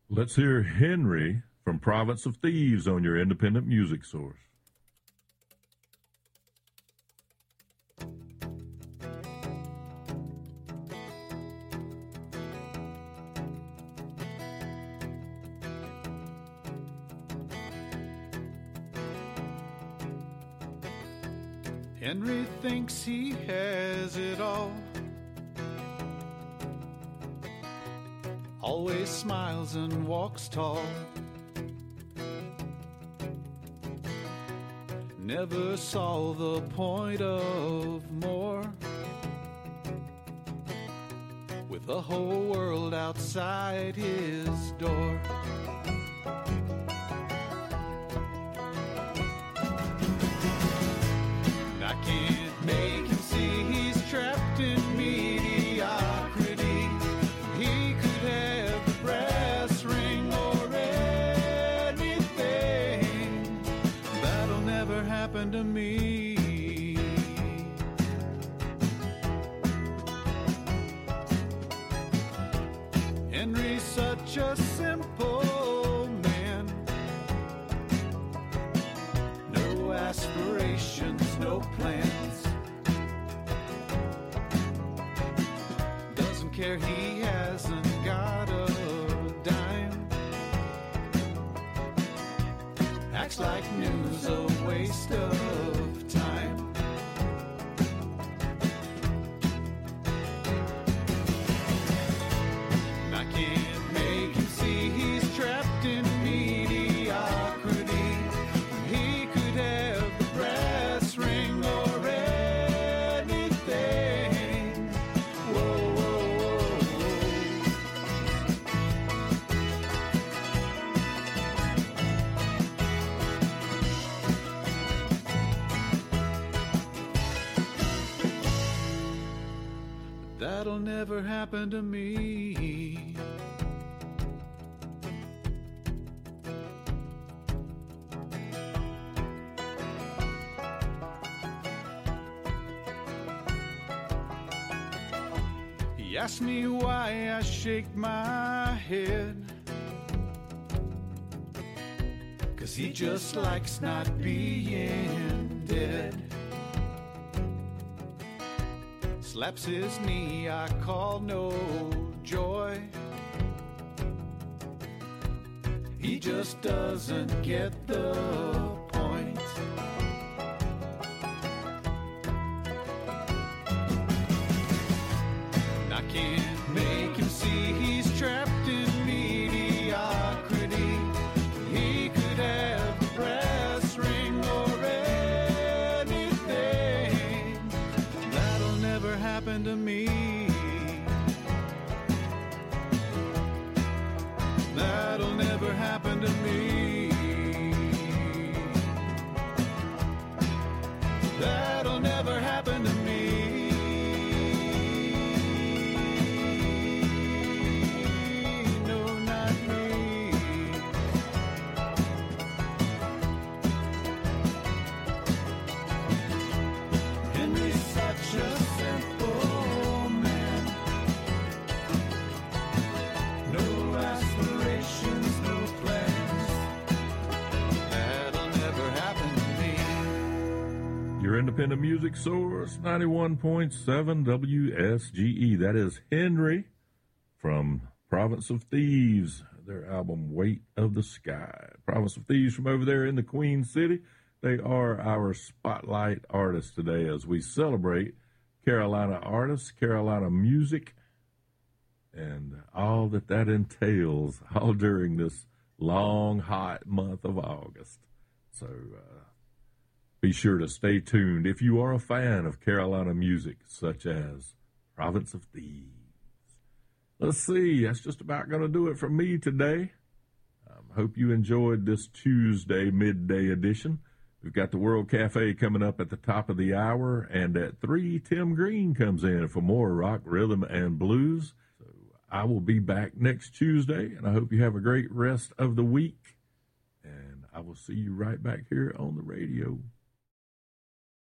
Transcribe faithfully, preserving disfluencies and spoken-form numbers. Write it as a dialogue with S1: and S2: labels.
S1: Let's hear Henry from Province of Thieves on your independent music source.
S2: Henry thinks he has it all. Always smiles and walks tall. Never saw the point of more. With the whole world outside his door. I can't make him see he's trapped in mediocrity. He could have the brass ring or anything. That'll never happen to me. Henry's such a simple man. No aspirations, no plans. Doesn't care he hasn't got a dime. Acts like news a waste of time. And I can't make him see he's trapped in mediocrity. He could have the brass ring or anything. Whoa, whoa, whoa, But that'll never happen to me. He asked me why I shake my head. 'Cause he just likes not being dead. Slaps his knee, I call no joy. He just doesn't get the point. I can't make him see he's trapped in mediocrity. He could have the brass ring or anything. That'll never happen to me. That'll never happen to me. That'll never happen to me.
S1: Your independent music source, ninety-one point seven W S G E. That is Henry from Province of Thieves, their album Weight of the Sky. Province of Thieves from over there in the Queen City. They are our spotlight artists today as we celebrate Carolina artists, Carolina music, and all that that entails, all during this long, hot month of August. So, uh, be sure to stay tuned if you are a fan of Carolina music, such as Province of Thieves. Let's see, that's just about going to do it for me today. I um, hope you enjoyed this Tuesday midday edition. We've got the World Cafe coming up at the top of the hour, and at three, Tim Green comes in for more rock, rhythm, and blues. So I will be back next Tuesday, and I hope you have a great rest of the week. And I will see you right back here on the radio.